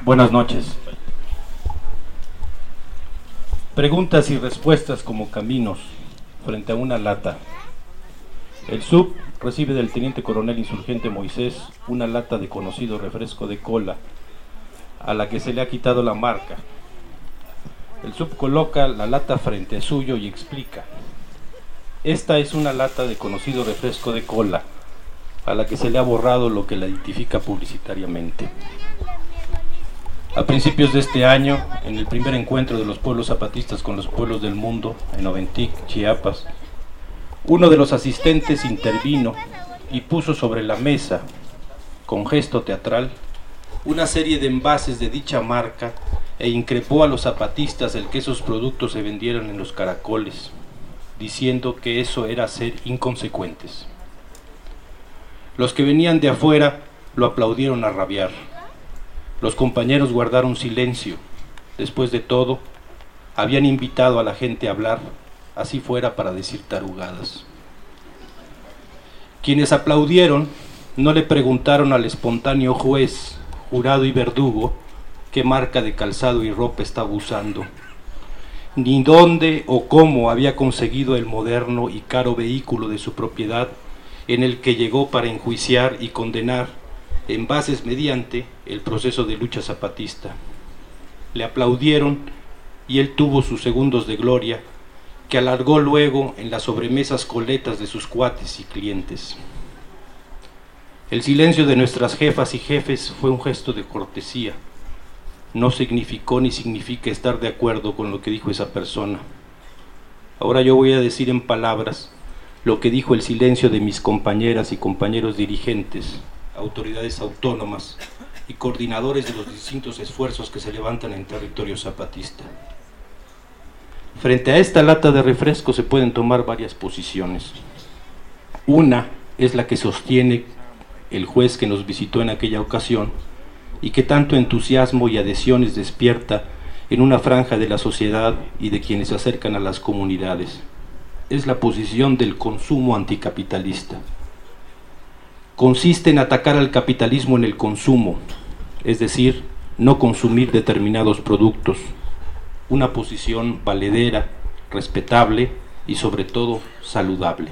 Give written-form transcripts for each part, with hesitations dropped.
Buenas noches. Preguntas y respuestas como caminos frente a una lata. El SUB recibe del teniente coronel insurgente Moisés una lata de conocido refresco de cola, a la que se le ha quitado la marca. El SUB coloca la lata frente a suyo y explica: esta es una lata de conocido refresco de cola, a la que se le ha borrado lo que la identifica publicitariamente. A principios de este año, en el primer encuentro de los pueblos zapatistas con los pueblos del mundo, en Oventic, Chiapas, uno de los asistentes intervino y puso sobre la mesa, con gesto teatral, una serie de envases de dicha marca e increpó a los zapatistas el que esos productos se vendieran en los caracoles, diciendo que eso era ser inconsecuentes. Los que venían de afuera lo aplaudieron a rabiar. Los compañeros guardaron silencio. Después de todo, habían invitado a la gente a hablar, así fuera para decir tarugadas. Quienes aplaudieron no le preguntaron al espontáneo juez, jurado y verdugo qué marca de calzado y ropa estaba usando, ni dónde o cómo había conseguido el moderno y caro vehículo de su propiedad en el que llegó para enjuiciar y condenar en bases mediante el proceso de lucha zapatista. Le aplaudieron y él tuvo sus segundos de gloria, que alargó luego en las sobremesas coletas de sus cuates y clientes. El silencio de nuestras jefas y jefes fue un gesto de cortesía. No significó ni significa estar de acuerdo con lo que dijo esa persona. Ahora yo voy a decir en palabras lo que dijo el silencio de mis compañeras y compañeros dirigentes, autoridades autónomas y coordinadores de los distintos esfuerzos que se levantan en territorio zapatista. Frente a esta lata de refresco se pueden tomar varias posiciones. Una es la que sostiene el juez que nos visitó en aquella ocasión y que tanto entusiasmo y adhesiones despierta en una franja de la sociedad y de quienes se acercan a las comunidades. Es la posición del consumo anticapitalista. Consiste en atacar al capitalismo en el consumo, es decir, no consumir determinados productos. Una posición valedera, respetable y sobre todo saludable.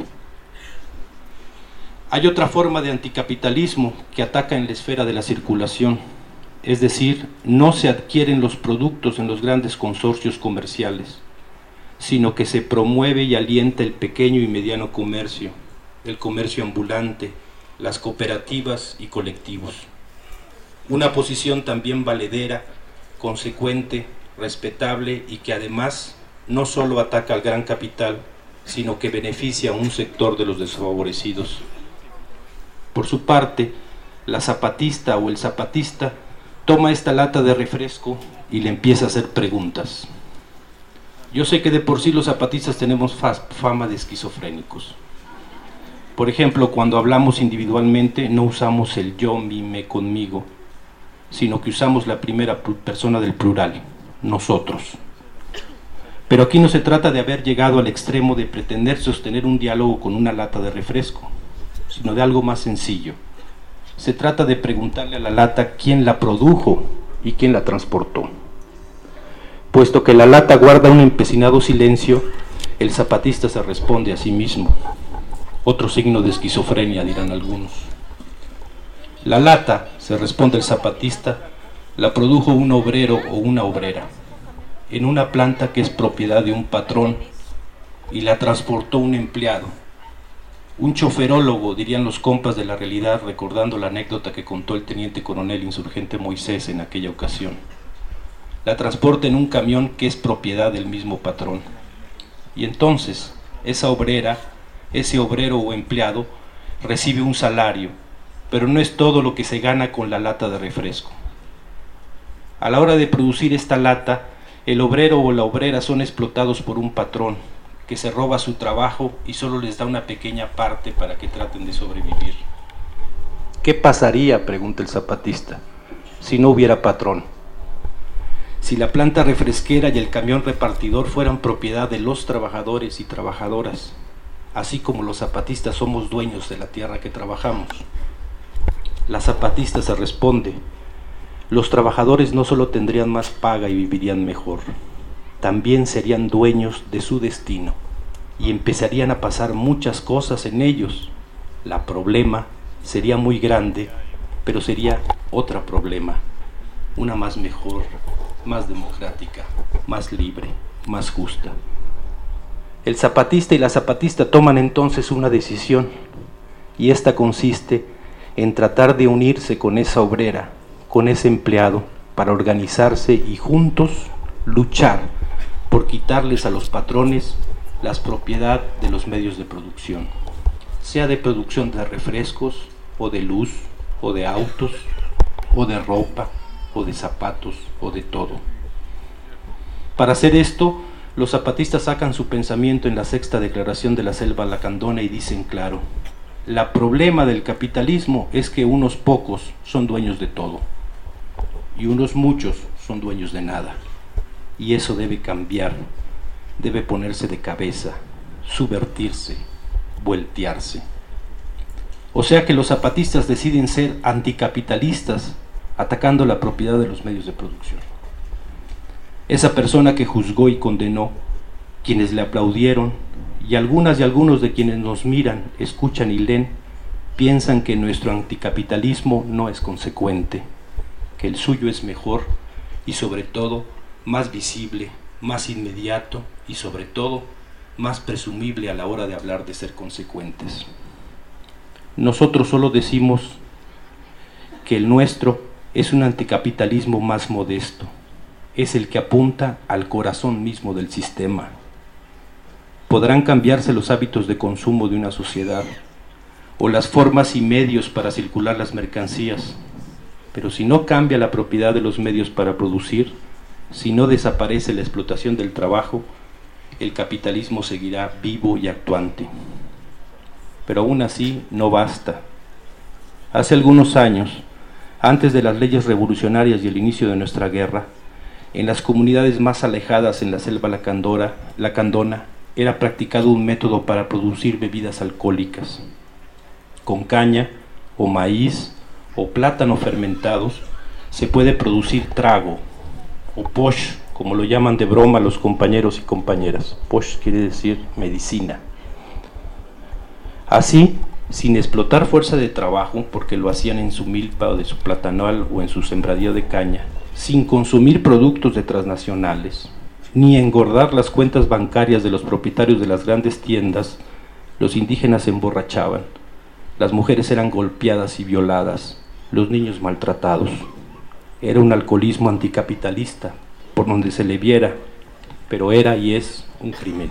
Hay otra forma de anticapitalismo que ataca en la esfera de la circulación, es decir, no se adquieren los productos en los grandes consorcios comerciales, sino que se promueve y alienta el pequeño y mediano comercio, el comercio ambulante, las cooperativas y colectivos. Una posición también valedera, consecuente, respetable y que además no solo ataca al gran capital, sino que beneficia a un sector de los desfavorecidos. Por su parte, la zapatista o el zapatista toma esta lata de refresco y le empieza a hacer preguntas. Yo sé que de por sí los zapatistas tenemos fama de esquizofrénicos. Por ejemplo, cuando hablamos individualmente no usamos el yo, mi, me, conmigo, sino que usamos la primera persona del plural, nosotros. Pero aquí no se trata de haber llegado al extremo de pretender sostener un diálogo con una lata de refresco, sino de algo más sencillo. Se trata de preguntarle a la lata quién la produjo y quién la transportó. Puesto que la lata guarda un empecinado silencio, el zapatista se responde a sí mismo. Otro signo de esquizofrenia, dirán algunos. La lata, se responde el zapatista, la produjo un obrero o una obrera, en una planta que es propiedad de un patrón, y la transportó un empleado. Un choferólogo, dirían los compas de la realidad, recordando la anécdota que contó el teniente coronel insurgente Moisés en aquella ocasión. La transporta en un camión que es propiedad del mismo patrón. Y entonces, esa obrera, ese obrero o empleado, recibe un salario, pero no es todo lo que se gana con la lata de refresco. A la hora de producir esta lata, el obrero o la obrera son explotados por un patrón, que se roba su trabajo y solo les da una pequeña parte para que traten de sobrevivir. ¿Qué pasaría, pregunta el zapatista, si no hubiera patrón? Si la planta refresquera y el camión repartidor fueran propiedad de los trabajadores y trabajadoras, así como los zapatistas somos dueños de la tierra que trabajamos. La zapatista se responde: los trabajadores no solo tendrían más paga y vivirían mejor, también serían dueños de su destino y empezarían a pasar muchas cosas en ellos. La problema sería muy grande, pero sería otro problema, una más mejor, más democrática, más libre, más justa. El zapatista y la zapatista toman entonces una decisión, y esta consiste en tratar de unirse con esa obrera, con ese empleado, para organizarse y juntos luchar por quitarles a los patrones la propiedad de los medios de producción, sea de producción de refrescos, o de luz, o de autos, o de ropa, o de zapatos, o de todo. Para hacer esto, los zapatistas sacan su pensamiento en la sexta declaración de la Selva Lacandona y dicen claro: el problema del capitalismo es que unos pocos son dueños de todo y unos muchos son dueños de nada, y eso debe cambiar, debe ponerse de cabeza, subvertirse, voltearse. O sea que los zapatistas deciden ser anticapitalistas, atacando la propiedad de los medios de producción. Esa persona que juzgó y condenó, quienes le aplaudieron, y algunas y algunos de quienes nos miran, escuchan y leen, piensan que nuestro anticapitalismo no es consecuente, que el suyo es mejor y sobre todo más visible, más inmediato y sobre todo más presumible a la hora de hablar de ser consecuentes. Nosotros solo decimos que el nuestro es un anticapitalismo más modesto, es el que apunta al corazón mismo del sistema. Podrán cambiarse los hábitos de consumo de una sociedad o las formas y medios para circular las mercancías, pero si no cambia la propiedad de los medios para producir, si no desaparece la explotación del trabajo, el capitalismo seguirá vivo y actuante. Pero aún así no basta. Hace algunos años, antes de las leyes revolucionarias y el inicio de nuestra guerra, en las comunidades más alejadas en la selva lacandona, era practicado un método para producir bebidas alcohólicas. Con caña, o maíz, o plátano fermentados, se puede producir trago, o posh, como lo llaman de broma los compañeros y compañeras. Posh quiere decir medicina. Así, sin explotar fuerza de trabajo, porque lo hacían en su milpa o de su platanal o en su sembradío de caña, sin consumir productos de transnacionales, ni engordar las cuentas bancarias de los propietarios de las grandes tiendas, los indígenas se emborrachaban, las mujeres eran golpeadas y violadas, los niños maltratados. Era un alcoholismo anticapitalista, por donde se le viera, pero era y es un crimen.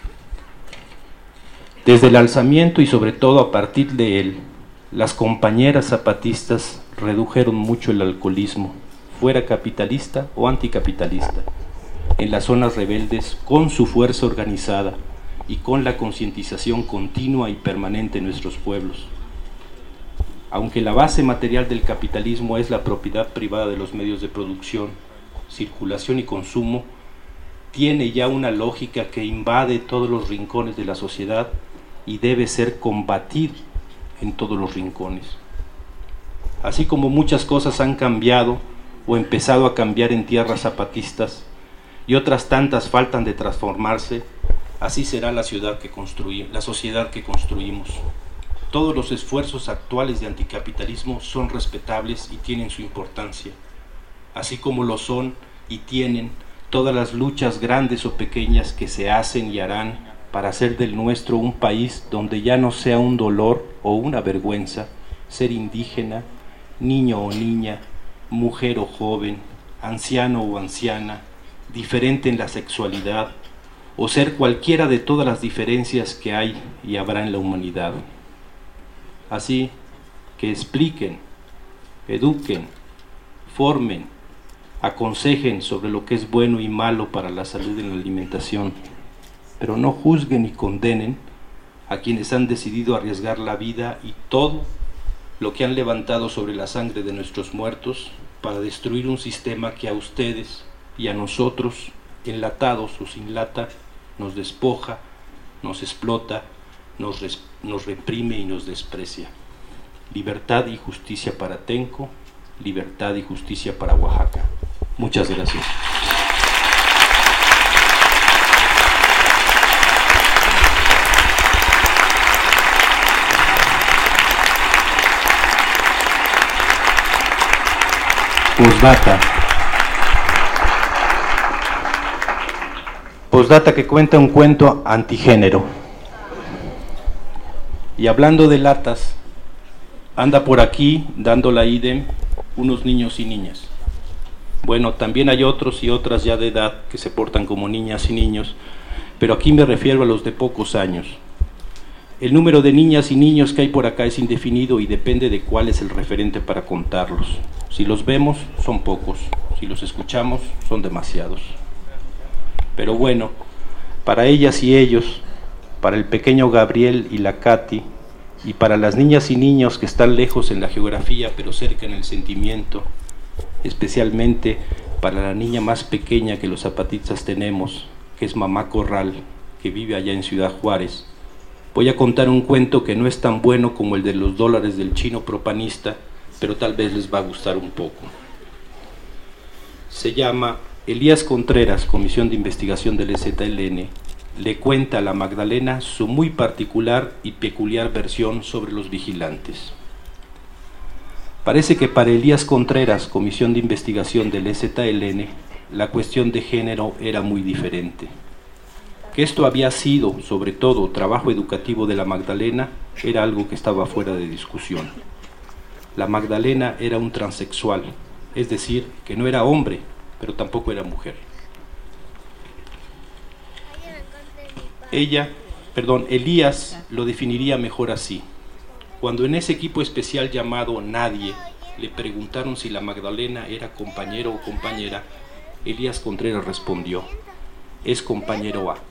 Desde el alzamiento y sobre todo a partir de él, las compañeras zapatistas redujeron mucho el alcoholismo, fuera capitalista o anticapitalista, en las zonas rebeldes, con su fuerza organizada y con la concientización continua y permanente en nuestros pueblos. Aunque la base material del capitalismo es la propiedad privada de los medios de producción, circulación y consumo, tiene ya una lógica que invade todos los rincones de la sociedad y debe ser combatido en todos los rincones. Así como muchas cosas han cambiado o empezado a cambiar en tierras zapatistas y otras tantas faltan de transformarse, así será la sociedad que construimos. Todos los esfuerzos actuales de anticapitalismo son respetables y tienen su importancia, así como lo son y tienen todas las luchas grandes o pequeñas que se hacen y harán para hacer del nuestro un país donde ya no sea un dolor o una vergüenza ser indígena, niño o niña, mujer o joven, anciano o anciana, diferente en la sexualidad, o ser cualquiera de todas las diferencias que hay y habrá en la humanidad. Así que expliquen, eduquen, formen, aconsejen sobre lo que es bueno y malo para la salud en la alimentación, pero no juzguen y condenen a quienes han decidido arriesgar la vida y todo lo que han levantado sobre la sangre de nuestros muertos para destruir un sistema que a ustedes y a nosotros, enlatados o sin lata, nos despoja, nos explota, nos reprime y nos desprecia. Libertad y justicia para Tenco, libertad y justicia para Oaxaca. Muchas gracias. Postdata que cuenta un cuento antigénero. Y hablando de latas, anda por aquí dando la idem unos niños y niñas. Bueno, también hay otros y otras ya de edad que se portan como niñas y niños, pero aquí me refiero a los de pocos años. El número de niñas y niños que hay por acá es indefinido y depende de cuál es el referente para contarlos. Si los vemos, son pocos. Si los escuchamos, son demasiados. Pero bueno, para ellas y ellos, para el pequeño Gabriel y la Katy, y para las niñas y niños que están lejos en la geografía, pero cerca en el sentimiento, especialmente para la niña más pequeña que los zapatistas tenemos, que es Mamá Corral, que vive allá en Ciudad Juárez, voy a contar un cuento que no es tan bueno como el de los dólares del chino propanista, pero tal vez les va a gustar un poco. Se llama Elías Contreras, Comisión de Investigación del EZLN, le cuenta a la Magdalena su muy particular y peculiar versión sobre los vigilantes. Parece que para Elías Contreras, Comisión de Investigación del EZLN, la cuestión de género era muy diferente. Que esto había sido, sobre todo, trabajo educativo de la Magdalena, era algo que estaba fuera de discusión. La Magdalena era un transexual, es decir, que no era hombre, pero tampoco era mujer. Elías lo definiría mejor así. Cuando en ese equipo especial llamado Nadie le preguntaron si la Magdalena era compañero o compañera, Elías Contreras respondió: es compañero A.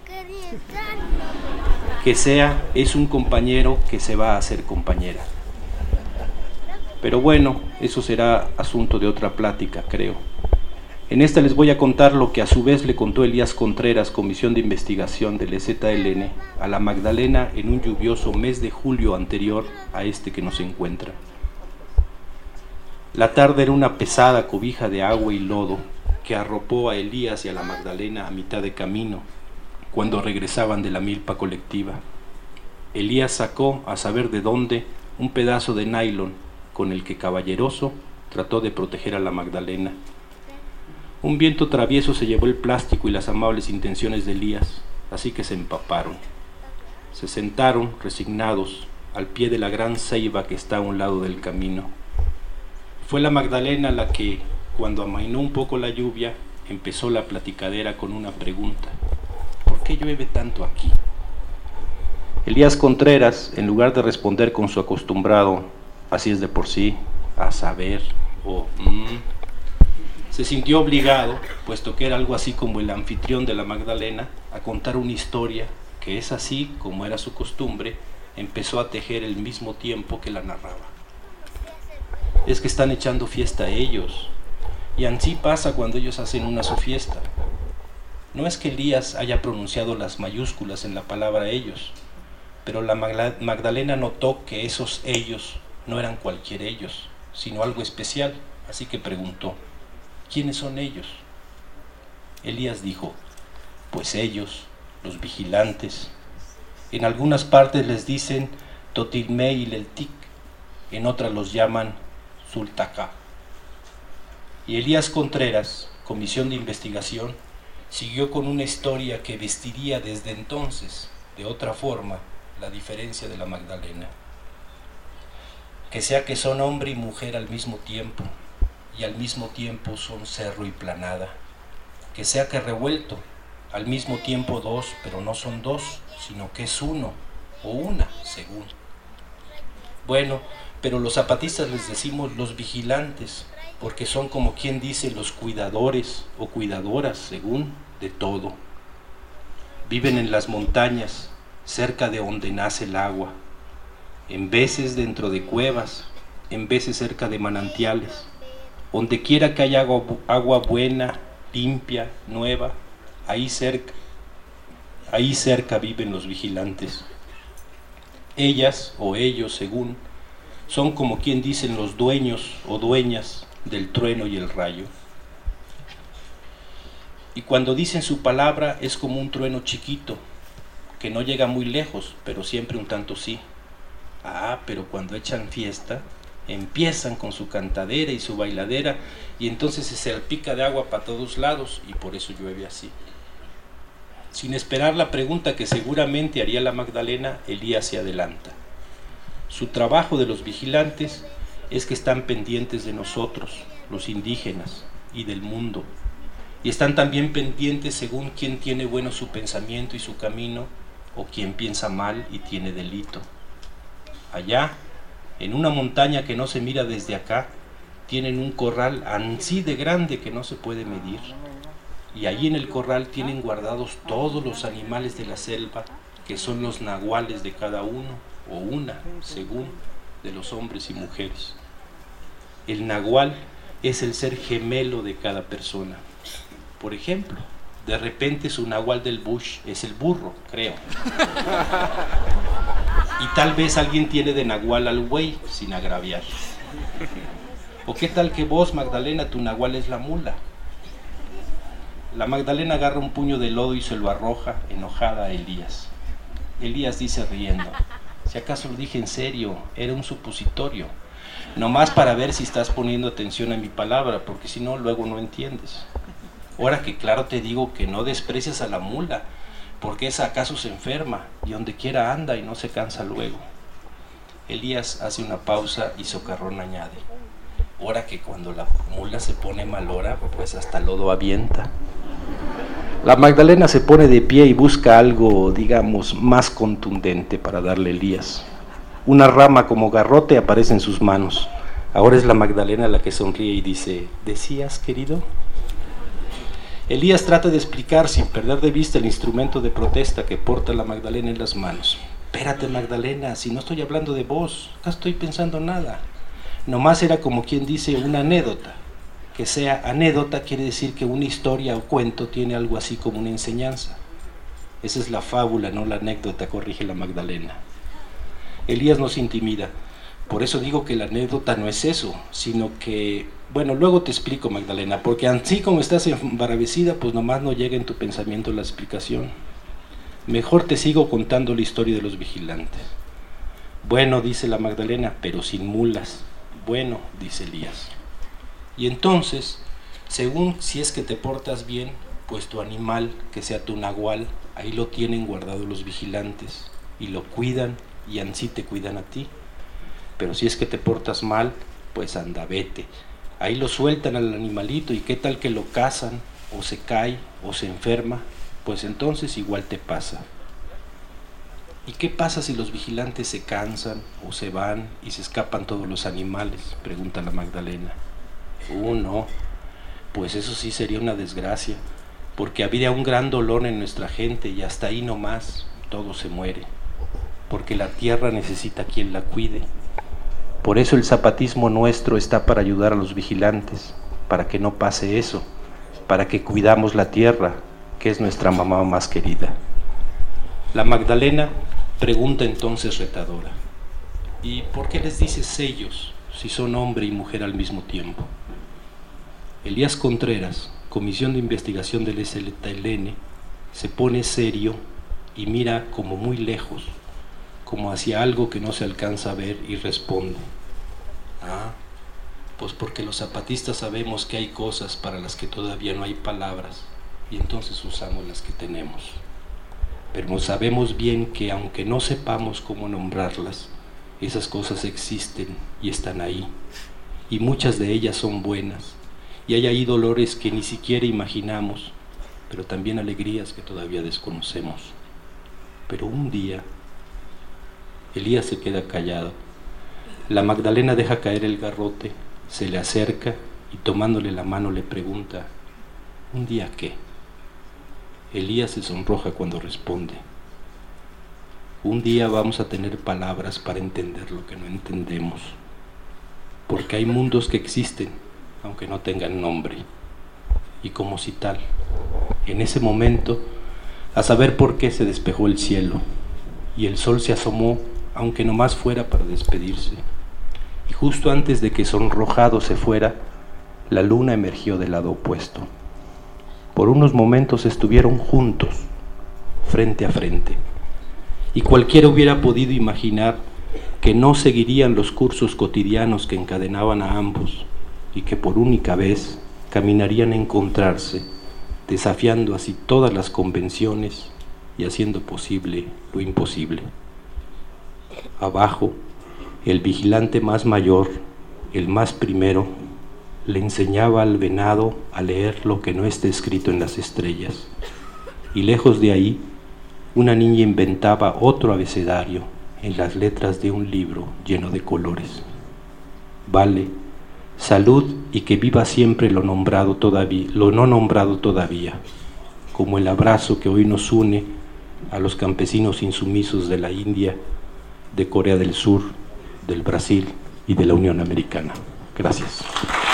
Que sea, es un compañero que se va a hacer compañera. Pero bueno, eso será asunto de otra plática, creo. En esta les voy a contar lo que a su vez le contó Elías Contreras, Comisión de Investigación del EZLN, a la Magdalena en un lluvioso mes de julio anterior a este que nos encuentra. La tarde era una pesada cobija de agua y lodo que arropó a Elías y a la Magdalena a mitad de camino, cuando regresaban de la milpa colectiva. Elías sacó, a saber de dónde, un pedazo de nylon con el que caballeroso trató de proteger a la Magdalena. Un viento travieso se llevó el plástico y las amables intenciones de Elías, así que se empaparon. Se sentaron, resignados, al pie de la gran ceiba que está a un lado del camino. Fue la Magdalena la que, cuando amainó un poco la lluvia, empezó la platicadera con una pregunta: ¿por qué llueve tanto aquí? Elías Contreras, en lugar de responder con su acostumbrado "así es de por sí", "a saber" o se sintió obligado, puesto que era algo así como el anfitrión de la Magdalena, a contar una historia que es así, como era su costumbre, empezó a tejer al mismo tiempo que la narraba. Es que están echando fiesta ellos, y así pasa cuando ellos hacen una su fiesta. No es que Elías haya pronunciado las mayúsculas en la palabra ellos, pero la Magdalena notó que esos ellos no eran cualquier ellos, sino algo especial, así que preguntó: ¿quiénes son ellos? Elías dijo: pues ellos, los vigilantes. En algunas partes les dicen Totilme y Leltic, en otras los llaman Zultacá. Y Elías Contreras, Comisión de Investigación, siguió con una historia que vestiría desde entonces, de otra forma, la diferencia de la Magdalena. Que sea que son hombre y mujer al mismo tiempo, y al mismo tiempo son cerro y planada. Que sea que revuelto, al mismo tiempo dos, pero no son dos, sino que es uno, o una, según. Bueno, pero los zapatistas les decimos los vigilantes, porque son como quien dice los cuidadores o cuidadoras, según, de todo. Viven en las montañas, cerca de donde nace el agua, en veces dentro de cuevas, en veces cerca de manantiales. Donde quiera que haya agua buena, limpia, nueva, ahí cerca viven los vigilantes. Ellas o ellos, según, son como quien dicen los dueños o dueñas del trueno y el rayo. Y cuando dicen su palabra es como un trueno chiquito, que no llega muy lejos, pero siempre un tanto sí. Pero cuando echan fiesta, empiezan con su cantadera y su bailadera, y entonces se salpica de agua para todos lados, y por eso llueve así. Sin esperar la pregunta que seguramente haría la Magdalena, Elías se adelanta. Su trabajo de los vigilantes es que están pendientes de nosotros, los indígenas, y del mundo, y están también pendientes según quién tiene bueno su pensamiento y su camino, o quien piensa mal y tiene delito. Allá, en una montaña que no se mira desde acá, tienen un corral así de grande que no se puede medir. Y allí en el corral tienen guardados todos los animales de la selva, que son los nahuales de cada uno, o una, según, de los hombres y mujeres. El nahual es el ser gemelo de cada persona. Por ejemplo, de repente su nahual del bush es el burro, creo. Y tal vez alguien tiene de nahual al güey, sin agraviar. ¿O qué tal que vos, Magdalena, tu nahual es la mula? La Magdalena agarra un puño de lodo y se lo arroja, enojada, a Elías. Elías dice riendo: si acaso lo dije en serio, era un supositorio. Nomás para ver si estás poniendo atención a mi palabra, porque si no, luego no entiendes. Ahora que claro te digo que no desprecias a la mula, porque esa acaso se enferma, y donde quiera anda y no se cansa luego. Elías hace una pausa y socarrón añade: ahora que cuando la mula se pone malora, pues hasta lodo avienta. La Magdalena se pone de pie y busca algo, digamos, más contundente para darle a Elías. Una rama como garrote aparece en sus manos. Ahora es la Magdalena la que sonríe y dice: ¿decías, querido? Elías trata de explicar sin perder de vista el instrumento de protesta que porta la Magdalena en las manos. Espérate, Magdalena, si no estoy hablando de vos, acá estoy pensando nada. Nomás era como quien dice una anécdota. Que sea anécdota quiere decir que una historia o cuento tiene algo así como una enseñanza. Esa es la fábula, no la anécdota, corrige la Magdalena. Elías no se intimida. Por eso digo que la anécdota no es eso, sino que, bueno, luego te explico, Magdalena, porque así como estás embaravecida, pues nomás no llega en tu pensamiento la explicación. Mejor te sigo contando la historia de los vigilantes. Bueno, dice la Magdalena, pero sin mulas. Bueno, dice Elías. Y entonces, según si es que te portas bien, pues tu animal, que sea tu nahual, ahí lo tienen guardado los vigilantes, y lo cuidan, y ansí te cuidan a ti. Pero si es que te portas mal, pues anda, vete. Ahí lo sueltan al animalito, y qué tal que lo cazan, o se cae, o se enferma, pues entonces igual te pasa. ¿Y qué pasa si los vigilantes se cansan, o se van, y se escapan todos los animales?, pregunta la Magdalena. No, pues eso sí sería una desgracia, porque habría un gran dolor en nuestra gente, y hasta ahí nomás todo se muere, porque la tierra necesita quien la cuide. Por eso el zapatismo nuestro está para ayudar a los vigilantes, para que no pase eso, para que cuidamos la tierra, que es nuestra mamá más querida. La Magdalena pregunta entonces retadora: ¿y por qué les dices sellos si son hombre y mujer al mismo tiempo? Elías Contreras, Comisión de Investigación del SLTLN, se pone serio y mira como muy lejos, como hacia algo que no se alcanza a ver, y responde: pues porque los zapatistas sabemos que hay cosas para las que todavía no hay palabras, y entonces usamos las que tenemos. Pero sabemos bien que aunque no sepamos cómo nombrarlas, esas cosas existen y están ahí, y muchas de ellas son buenas, y hay ahí dolores que ni siquiera imaginamos, pero también alegrías que todavía desconocemos. Pero un día, Elías se queda callado. La Magdalena deja caer el garrote, se le acerca y tomándole la mano le pregunta: ¿un día qué? Elías se sonroja cuando responde: un día vamos a tener palabras para entender lo que no entendemos, porque hay mundos que existen aunque no tengan nombre. Y como si tal, en ese momento, a saber por qué, se despejó el cielo, y el sol se asomó, aunque nomás fuera para despedirse. Y justo antes de que sonrojado se fuera, la luna emergió del lado opuesto. Por unos momentos estuvieron juntos, frente a frente, y cualquiera hubiera podido imaginar que no seguirían los cursos cotidianos que encadenaban a ambos y que por única vez caminarían a encontrarse, desafiando así todas las convenciones y haciendo posible lo imposible. Abajo, el vigilante más mayor, el más primero, le enseñaba al venado a leer lo que no está escrito en las estrellas, y lejos de ahí, una niña inventaba otro abecedario en las letras de un libro lleno de colores. Vale, salud y que viva siempre lo no nombrado todavía, como el abrazo que hoy nos une a los campesinos insumisos de la India, de Corea del Sur, del Brasil y de la Unión Americana. Gracias.